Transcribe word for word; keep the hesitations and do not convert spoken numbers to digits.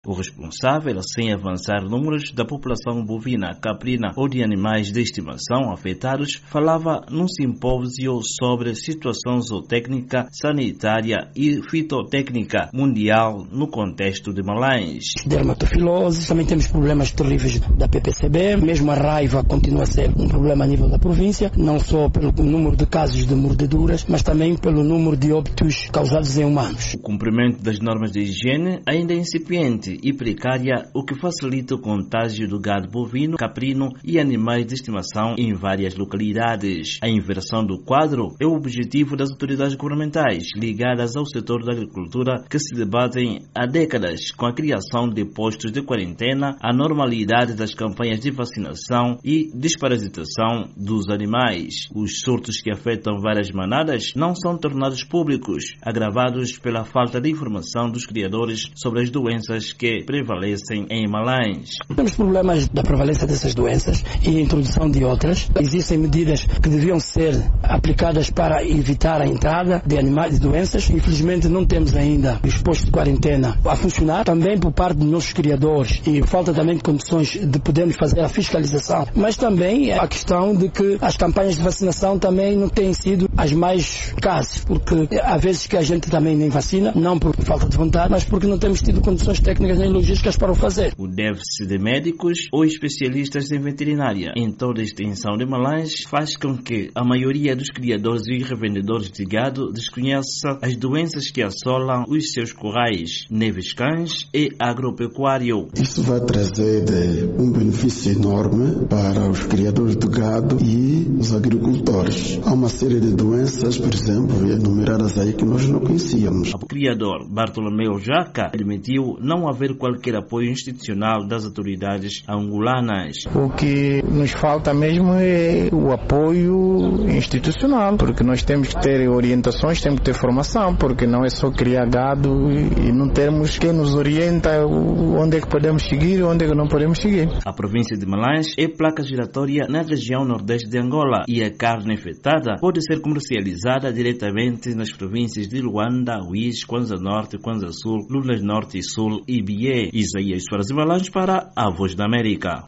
O responsável, sem avançar números da população bovina, caprina ou de animais de estimação afetados, falava num simpósio sobre situação zootécnica, sanitária e fitotécnica mundial no contexto de Malães. Dermatofilose, também temos problemas terríveis da P P C B, mesmo a raiva continua a ser um problema a nível da província, não só pelo número de casos de mordeduras, mas também pelo número de óbitos causados em humanos. O cumprimento das normas de higiene ainda é incipiente e precária, o que facilita o contágio do gado bovino, caprino e animais de estimação em várias localidades. A inversão do quadro é o objetivo das autoridades governamentais ligadas ao setor da agricultura que se debatem há décadas com a criação de postos de quarentena, a normalidade das campanhas de vacinação e desparasitação dos animais. Os surtos que afetam várias manadas não são tornados públicos, agravados pela falta de informação dos criadores sobre as doenças que prevalecem em Malães. Temos problemas da prevalência dessas doenças e a introdução de outras. Existem medidas que deviam ser aplicadas para evitar a entrada de animais de doenças. Infelizmente não temos ainda os postos de quarentena a funcionar, também por parte dos nossos criadores, e falta também de condições de podermos fazer a fiscalização. Mas também a questão de que as campanhas de vacinação também não têm sido as mais eficazes, porque há vezes que a gente também nem vacina, não por falta de vontade, mas porque não temos tido condições técnicas nem logísticas para o fazer. O déficit de médicos ou especialistas em veterinária em toda a extensão de Malães faz com que a maioria dos criadores e revendedores de gado desconheça as doenças que assolam os seus currais, neves cães e agropecuário. Isso vai trazer um benefício enorme para os criadores de gado e os agricultores. Há uma série de doenças, por exemplo, enumeradas aí que nós não conhecíamos. O criador Bartolomeu Jaca admitiu não haver qualquer apoio institucional das autoridades angolanas. O que nos falta mesmo é o apoio institucional, porque nós temos que ter orientações, temos que ter formação, porque não é só criar gado e não termos quem nos orienta onde é que podemos seguir e onde é que não podemos seguir. A província de Malães é placa giratória na região nordeste de Angola e a carne infectada pode ser comercializada diretamente nas províncias de Luanda, Uís, Kwanza Norte, Kwanza Sul, Lunas Norte e Sul e Bié. Isaías Soares e Malães para a Voz da América.